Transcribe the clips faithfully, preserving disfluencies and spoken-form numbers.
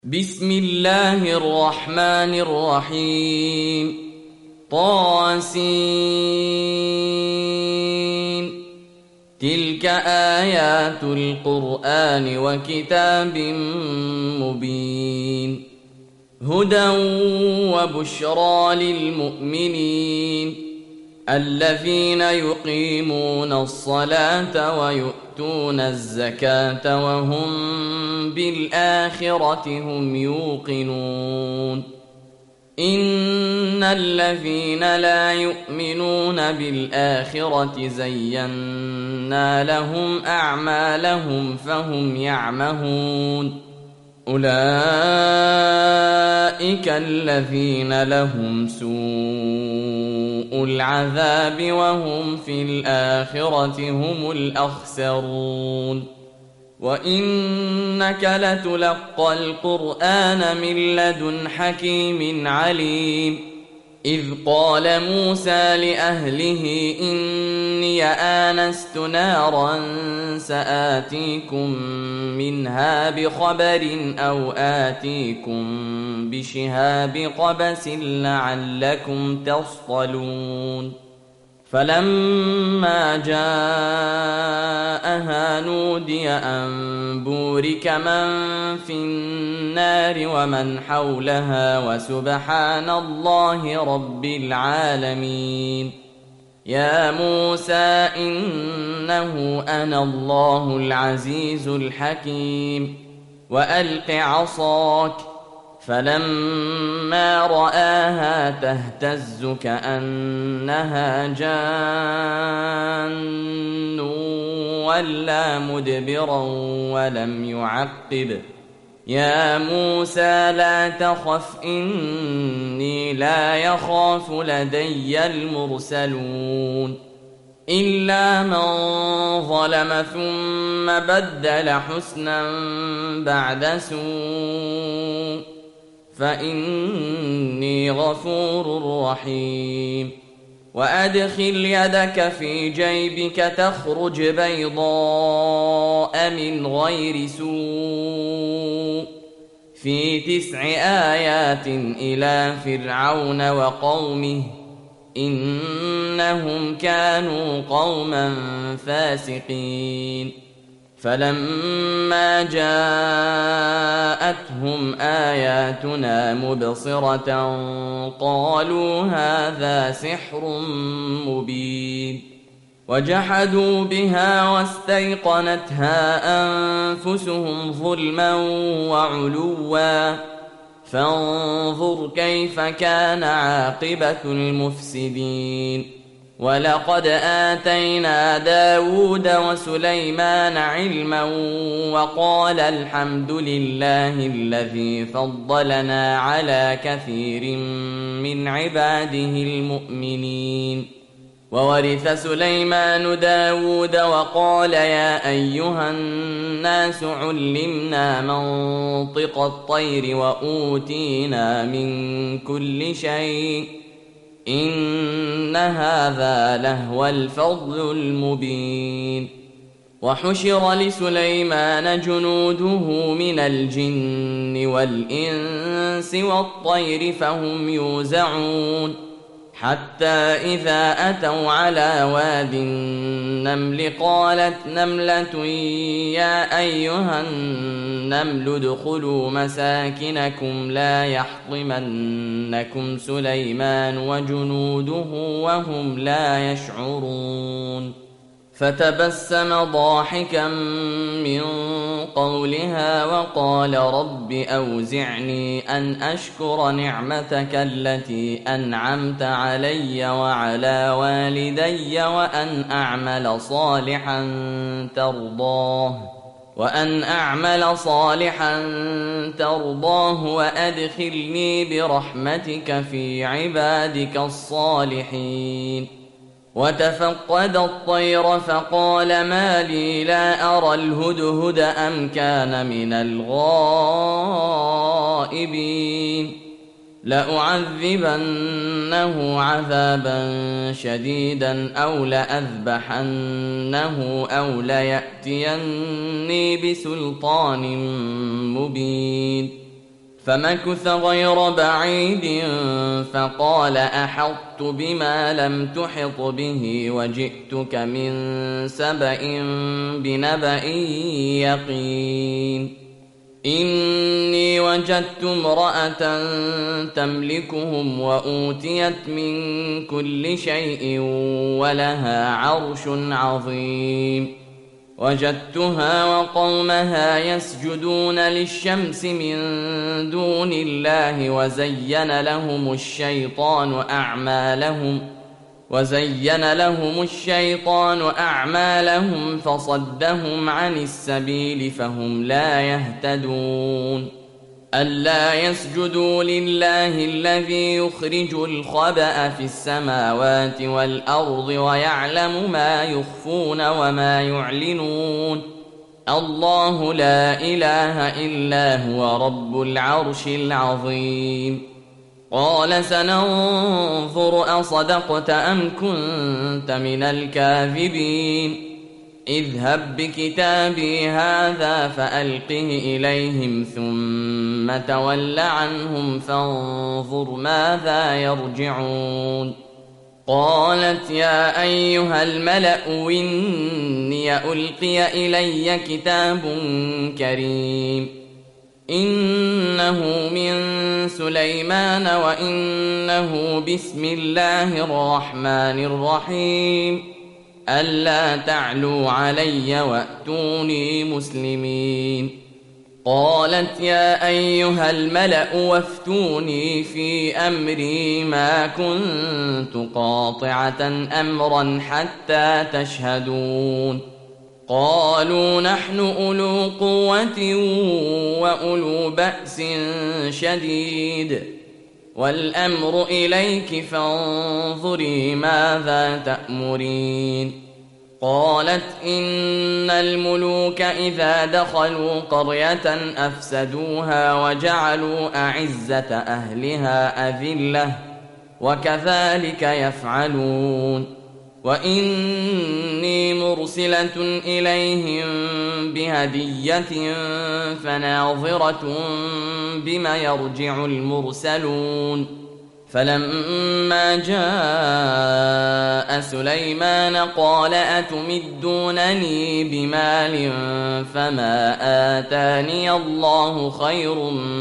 بسم الله الرحمن الرحيم. طاسين. تلك آيات القرآن وكتاب مبين، هدى وبشرى للمؤمنين الذين يقيمون الصلاة ويؤتون الزكاة وهم بالآخرة هم يوقنون. إن الذين لا يؤمنون بالآخرة زينا لهم أعمالهم فهم يعمهون. أولئك الذين لهم سوء العذاب وهم في الآخرة هم الأخسرون. وإنك لتلقى القرآن من لدن حكيم عليم. إذ قال موسى لأهله إني آنست نارا سآتيكم منها بخبر أو آتيكم بشهاب قبس لعلكم تصطلون. فلما جاءها نودي أن بورك من في النار ومن حولها وسبحان الله رب العالمين. يا موسى إنه أنا الله العزيز الحكيم وألق عصاك. فلما رآها تهتز كأنها جان ولا مدبرا ولم يعقب. يا موسى لا تخف إني لا يخاف لدي المرسلون. إلا من ظلم ثم بدل حسنا بعد سوء فإني غفور رحيم. وأدخل يدك في جيبك تخرج بيضاء من غير سوء في تسع آيات إلى فرعون وقومه إنهم كانوا قوما فاسقين. فلما جاءتهم آياتنا مبصرة قالوا هذا سحر مبين. وجحدوا بها واستيقنتها أنفسهم ظلما وعلوا فانظر كيف كان عاقبة المفسدين. ولقد آتينا داود وسليمان علما وقال الحمد لله الذي فضلنا على كثير من عباده المؤمنين. وورث سليمان داود وقال يا أيها الناس علمنا منطق الطير وأوتينا من كل شيء إن هذا لهو الفضل المبين. وحشر لسليمان جنوده من الجن والإنس والطير فهم يوزعون حتى إذا أتوا على واد النمل قالت نملة يا أيها النمل ادخلوا مساكنكم لا يحطمنكم سليمان وجنوده وهم لا يشعرون. فتبسم ضاحكا من قولها وقال رب أوزعني أن أشكر نعمتك التي أنعمت علي وعلى والدي وأن أعمل صالحا ترضاه وأن أعمل صالحا ترضاه وأدخلني برحمتك في عبادك الصالحين. وتفقد الطير فقال ما لي لا أرى الهدهد أم كان من الغائبين. لأعذبنه عذابا شديدا أو لأذبحنه أو ليأتيني بسلطان مبين فمكث غير بعيد فقال أحطت بما لم تحط به وجئتك من سبأ بنبأ يقين إني وجدت امرأة تملكهم وأوتيت من كل شيء ولها عرش عظيم وجدتها وقومها يسجدون للشمس من دون الله وزين لهم الشيطان أعمالهم وزين لهم الشيطان أعمالهم فصدهم عن السبيل فهم لا يهتدون ألا يسجدوا لله الذي يخرج الخبأ في السماوات والأرض ويعلم ما يخفون وما يعلنون الله لا إله إلا هو رب العرش العظيم قال سننظر أصدقت أم كنت من الكاذبين اذهب بكتابي هذا فألقه إليهم ثم تول عنهم فانظر ماذا يرجعون قالت يا أيها الملأ إني ألقي إلي كتاب كريم إنه من سليمان وإنه بسم الله الرحمن الرحيم ألا تعلوا علي وأتوني مسلمين قالت يا أيها الملأ وافتوني في أمري ما كنت قاطعة أمرا حتى تشهدون قالوا نحن أولو قوة وأولو بأس شديد والأمر إليك فانظري ماذا تأمرين قالت إن الملوك إذا دخلوا قرية أفسدوها وجعلوا أعزة أهلها أذلة وكذلك يفعلون وإني مرسلة إليهم بهدية فناظرة بما يرجع المرسلون فلما جاء سليمان قال أتمدونني بمال فما آتاني الله خير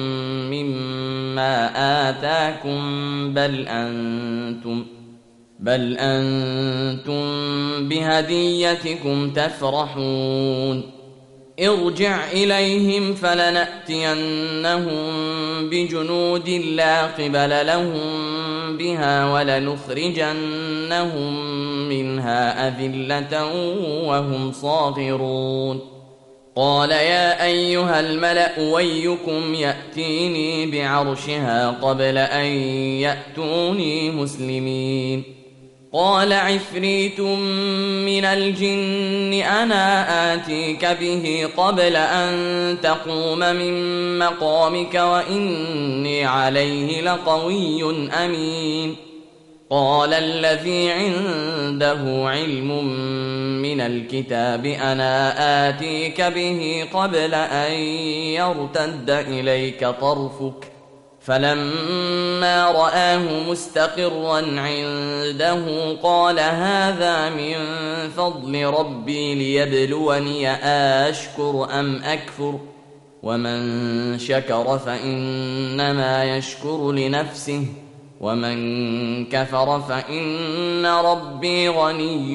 مما آتاكم بل أنتم بل أنتم بهديتكم تفرحون ارجع إليهم فلنأتينهم بجنود لا قبل لهم بها ولنخرجنهم منها أذلة وهم صاغرون قال يا أيها الملأ ويكم يأتيني بعرشها قبل أن يأتوني مسلمين قال عفريت من الجن أنا آتيك به قبل أن تقوم من مقامك وإني عليه لقوي أمين قال الذي عنده علم من الكتاب أنا آتيك به قبل أن يرتد إليك طرفك فلما رآه مستقرا عنده قال هذا من فضل ربي ليبلوني أشكر أم أكفر ومن شكر فإنما يشكر لنفسه ومن كفر فإن ربي غني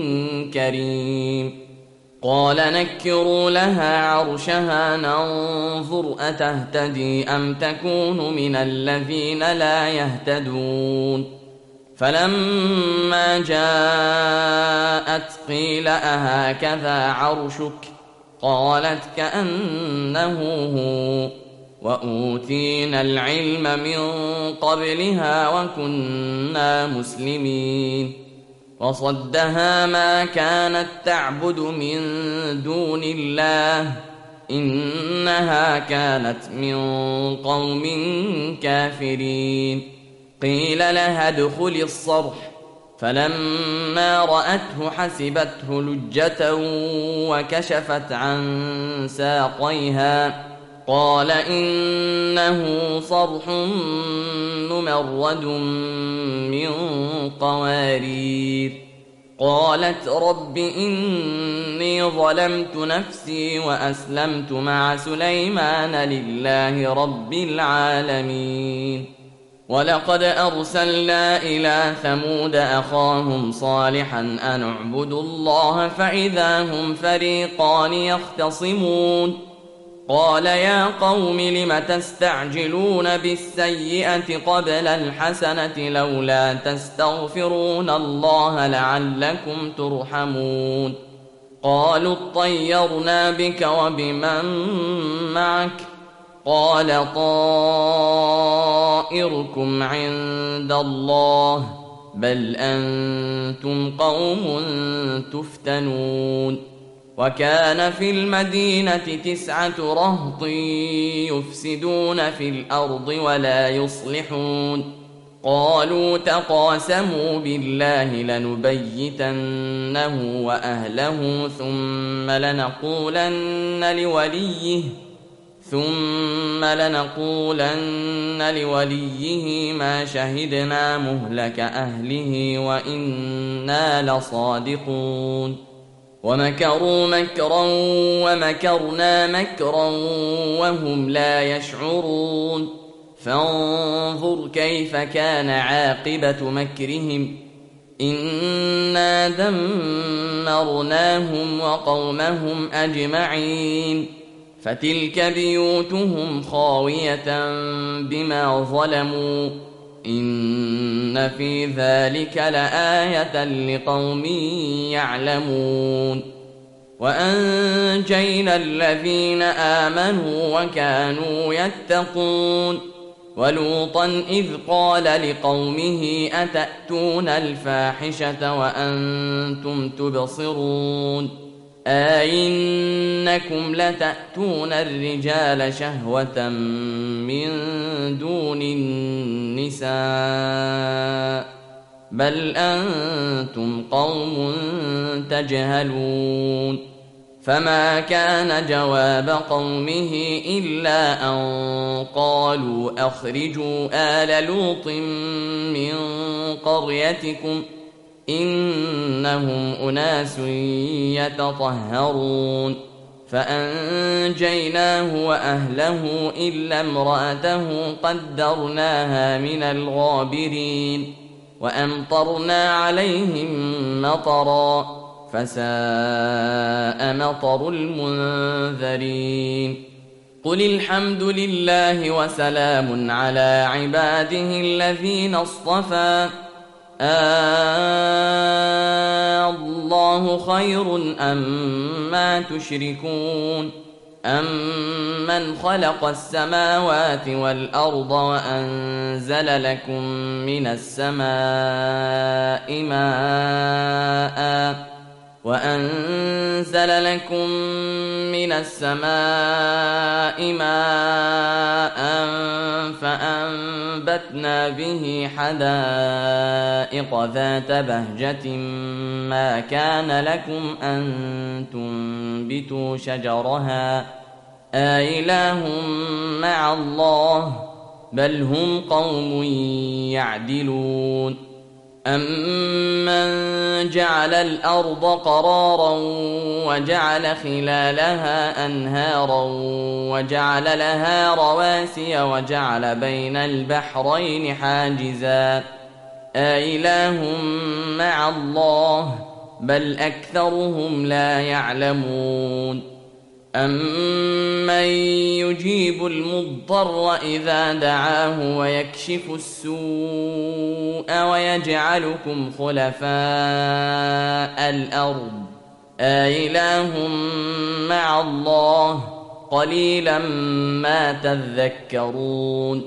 كريم قال نكروا لها عرشها ننظر أتهتدي أم تكون من الذين لا يهتدون فلما جاءت قيل أهكذا عرشك قالت كأنه هو وأوتينا العلم من قبلها وكنا مسلمين وصدها ما كانت تعبد من دون الله إنها كانت من قوم كافرين قيل لها ادخل الصرح فلما رأته حسبته لجة وكشفت عن ساقيها قال إنه صرح ممرد من قوارير. قالت رب إني ظلمت نفسي وأسلمت مع سليمان لله رب العالمين. ولقد أرسلنا إلى ثمود أخاهم صالحا أن اعبدوا الله فإذا هم فريقان يختصمون. قال يا قوم لم تستعجلون بالسيئة قبل الحسنة لولا تستغفرون الله لعلكم ترحمون. قالوا اطيرنا بك وبمن معك قال طائركم عند الله بل أنتم قوم تفتنون. وكان في المدينة تسعة رهط يفسدون في الأرض ولا يصلحون. قالوا تقاسموا بالله لنبيتنه وأهله ثم لنقولن لوليه ثم لنقولن لوليه ما شهدنا مهلك أهله وإنا لصادقون. ومكروا مكرا ومكرنا مكرا وهم لا يشعرون. فانظر كيف كان عاقبة مكرهم إنا دمرناهم وقومهم أجمعين. فتلك بيوتهم خاوية بما ظلموا إن في ذلك لآية لقوم يعلمون. وأنجينا الذين آمنوا وكانوا يتقون. ولوطا إذ قال لقومه أتأتون الفاحشة وأنتم تبصرون أئنكم لتأتون الرجال شهوة من دون النساء بل أنتم قوم تجهلون. فما كان جواب قومه إلا أن قالوا أخرجوا آل لوط من قريتكم إنهم أناس يتطهرون. فأنجيناه وأهله إلا امرأته قدرناها من الغابرين. وأمطرنا عليهم مطرا فساء مطر المنذرين. قل الحمد لله وسلام على عباده الذين اصطفى آه الله خير أما تشركون أمن خلق السماوات والأرض وأنزل لكم من السماء ماء وأنزل لكم من السماء ماء فأنبتنا به حدائق ذات بهجة ما كان لكم أن تنبتوا شجرها أإله مع الله بل هم قوم يعدلون. أمن جعل الأرض قرارا وجعل خلالها أنهارا وجعل لها رواسي وجعل بين البحرين حاجزا أإله مع الله بل أكثرهم لا يعلمون. أمن يجيب المضطر إذا دعاه ويكشف السوء ويجعلكم خلفاء الأرض أإله مع الله قليلا ما تذكرون.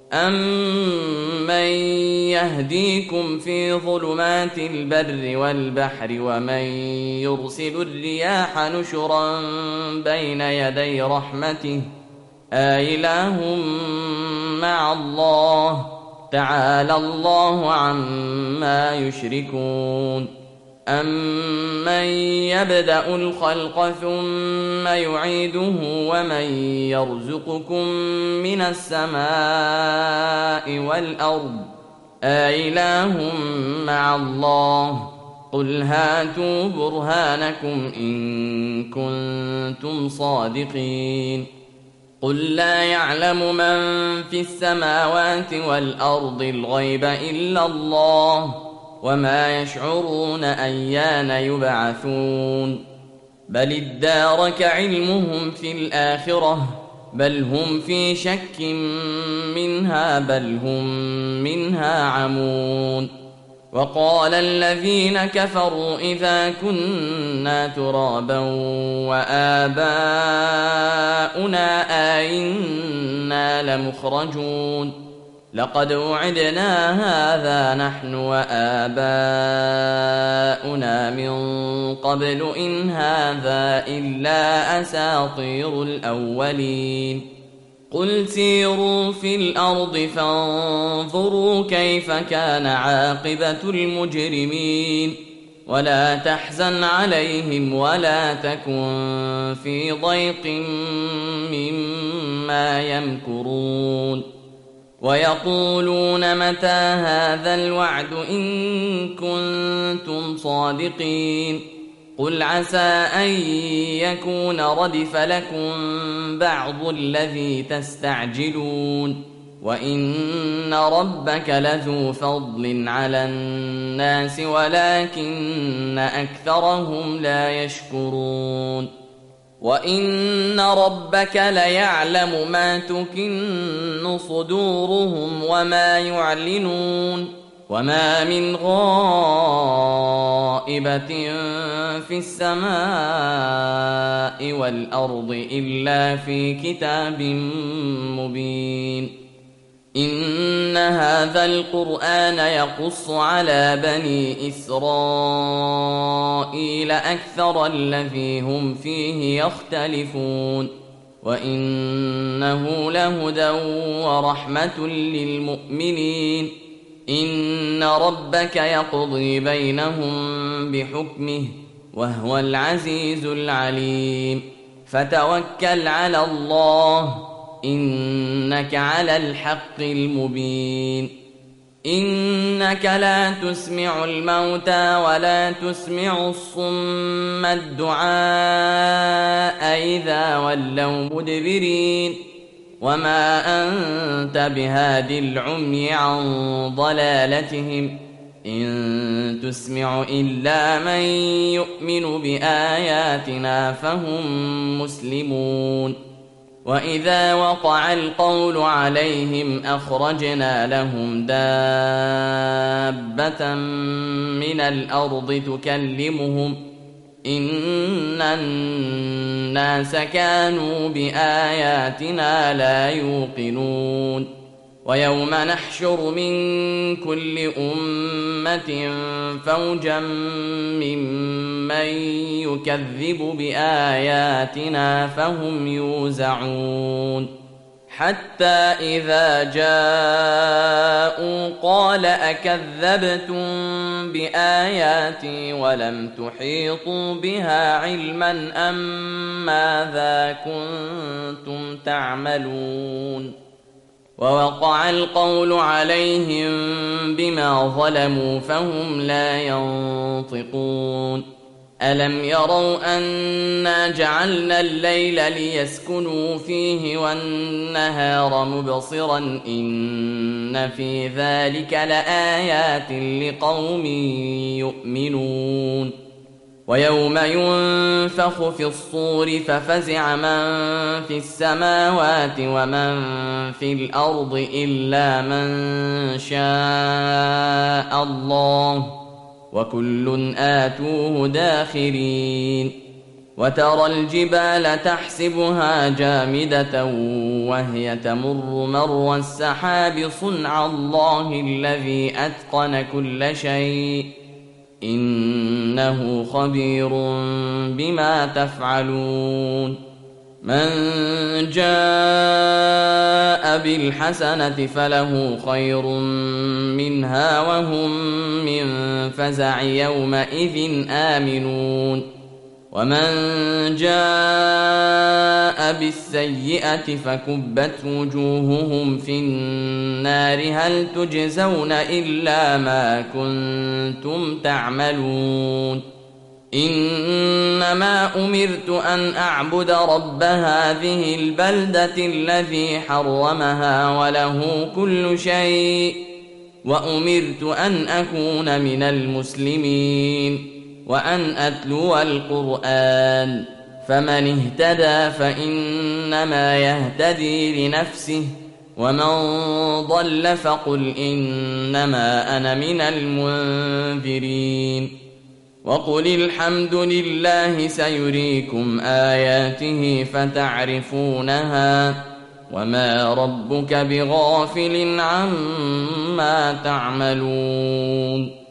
أمن يهديكم في ظلمات البر والبحر ومن يرسل الرياح نشرا بين يدي رحمته أإله مع الله تعالى الله عما يشركون. أَمَّن يَبْدَأُ الْخَلْقَ ثُمَّ يُعِيدُهُ وَمَن يَرْزُقُكُم مِّنَ السَّمَاءِ وَالْأَرْضِ أَإِلَٰهٌ مَّعَ اللَّهِ قُلْ هَاتُوا بُرْهَانَكُمْ إِن كُنتُمْ صَادِقِينَ قُل لَّا يَعْلَمُ مَن فِي السَّمَاوَاتِ وَالْأَرْضِ الْغَيْبَ إِلَّا اللَّهُ وَمَا يَشْعُرُونَ أَيَّانَ يُبْعَثُونَ بَلِ ادَّارَكَ عِلْمُهُمْ فِي الْآخِرَةِ بَلْ هُمْ فِي شَكٍّ مِّنْهَا بَلْ هُم مِّنْهَا عَمُونَ وَقَالَ الَّذِينَ كَفَرُوا إِذَا كُنَّا تُرَابًا وَآبَاؤُنَا أَئِنَّا لَمُخْرَجُونَ لَقَدْ وُعِدْنَا هَٰذَا نَحْنُ وَآبَاؤُنَا مِن قَبْلُ إِنْ هَٰذَا إِلَّا أَسَاطِيرُ الْأَوَّلِينَ قُلْ سِيرُوا فِي الْأَرْضِ فَانظُرُوا كَيْفَ كَانَ عَاقِبَةُ الْمُجْرِمِينَ وَلَا تَحْزَنْ عَلَيْهِمْ وَلَا تَكُن فِي ضَيْقٍ مِّمَّا يَمْكُرُونَ وَيَقُولُونَ مَتَىٰ هَٰذَا الْوَعْدُ إِن كُنتُمْ صَادِقِينَ قُلْ عَسَىٰ أَن يَكُونَ رَدِفَ لَكُم بَعْضُ الَّذِي تَسْتَعْجِلُونَ وَإِنَّ رَبَّكَ لَذُو فَضْلٍ عَلَى النَّاسِ وَلَٰكِنَّ أَكْثَرَهُمْ لَا يَشْكُرُونَ وَإِنَّ رَبَّكَ لَيَعْلَمُ مَا تُكِنُّ صُدُورُهُمْ وَمَا يُعْلِنُونَ وَمَا مِنْ غَائِبَةٍ فِي السَّمَاءِ وَالْأَرْضِ إِلَّا فِي كِتَابٍ مُّبِينٍ إِنَّ هَٰذَا الْقُرْآنَ يَقُصُّ عَلَىٰ بَنِي إِسْرَائِيلَ أَكْثَرَ الَّذِي هُمْ فِيهِ يَخْتَلِفُونَ وَإِنَّهُ لَهُدًى وَرَحْمَةٌ لِّلْمُؤْمِنِينَ إِنَّ رَبَّكَ يَقْضِي بَيْنَهُم بِحُكْمِهِ وَهُوَ الْعَزِيزُ الْعَلِيمُ فَتَوَكَّلْ عَلَى اللَّهِ إِنَّكَ عَلَى الْحَقِّ الْمُبِينِ إِنَّكَ لَا تُسْمِعُ الْمَوْتَىٰ وَلَا تُسْمِعُ الصُّمَّ الدُّعَاءَ إِذَا وَلَّوْا مُدْبِرِينَ وَمَا أَنتَ بِهَادِ الْعُمْيِ عَن ضَلَالَتِهِمْ إِن تُسْمِعُ إِلَّا مَن يُؤْمِنُ بِآيَاتِنَا فَهُم مُّسْلِمُونَ وَإِذَا وَقَعَ الْقَوْلُ عَلَيْهِمْ أَخْرَجْنَا لَهُمْ دَابَّةً مِّنَ الْأَرْضِ تُكَلِّمُهُمْ إِنَّ النَّاسَ كَانُوا بِآيَاتِنَا لَا يُوقِنُونَ وَيَوْمَ نَحْشُرُ مِن كُلِّ أُمَّةٍ فَوْجًا مِّمَّن يُكَذِّبُ بِآيَاتِنَا فَهُمْ يُوزَعُونَ حَتَّىٰ إِذَا جَاءُوا قَالَ أَكَذَّبْتُم بِآيَاتِي وَلَمْ تُحِيطُوا بِهَا عِلْمًا أَم مَّاذَا كُنتُمْ تَعْمَلُونَ وَوَقَعَ الْقَوْلُ عَلَيْهِم بِمَا ظَلَمُوا فَهُمْ لَا يَنطِقُونَ أَلَمْ يَرَوْا أَنَّا جَعَلْنَا اللَّيْلَ لِيَسْكُنُوا فِيهِ وَالنَّهَارَ مُبْصِرًا إِنَّ فِي ذَٰلِكَ لَآيَاتٍ لِّقَوْمٍ يُؤْمِنُونَ وَيَوْمَ يُنفَخُ فِي الصُّورِ فَفَزِعَ مَن فِي السَّمَاوَاتِ وَمَن فِي الْأَرْضِ إِلَّا مَن شَاءَ اللَّهُ وَكُلٌّ آتُوهُ دَاخِرِينَ وَتَرَى الْجِبَالَ تَحْسَبُهَا جَامِدَةً وَهِيَ تَمُرُّ مَرَّ السَّحَابِ صُنْعَ اللَّهِ الَّذِي أَتْقَنَ كُلَّ شَيْءٍ إِنَّهُ خَبِيرٌ بِمَا تَفْعَلُونَ من جاء بالحسنة فله خير منها وهم من فزع يومئذ آمنون ومن جاء بالسيئة فكبت وجوههم في النار هل تجزون إلا ما كنتم تعملون إنما أمرت أن أعبد رب هذه البلدة الذي حرمها وله كل شيء وأمرت أن أكون من المسلمين وأن أتلو القرآن فمن اهتدى فإنما يهتدي لنفسه ومن ضل فقل إنما أنا من المنذرين وقل الحمد لله سيريكم آياته فتعرفونها وما ربك بغافل عما تعملون